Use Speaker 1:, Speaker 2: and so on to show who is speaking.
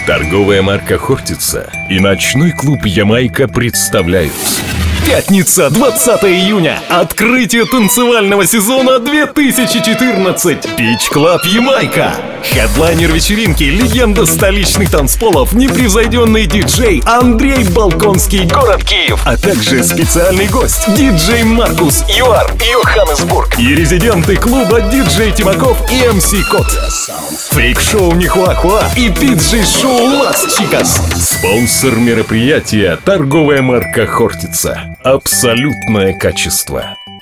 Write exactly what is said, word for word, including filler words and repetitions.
Speaker 1: Торговая марка «Хортица» и ночной клуб «Ямайка» представляют. Пятница, двадцатое июня. Открытие танцевального сезона две тысячи четырнадцать. Beach Club Ямайка. Хедлайнер вечеринки, легенда столичных танцполов, непревзойденный диджей Андрей Балконский, город Киев. А также специальный гость, диджей Маркус, ЮАР, Йоханнесбург. И резиденты клуба диджей Тимаков и эм си Кот. Фрик-шоу Нихуахуа и пиджей-шоу Лас Чикас. Спонсор мероприятия — торговая марка «Хортица». Абсолютное качество.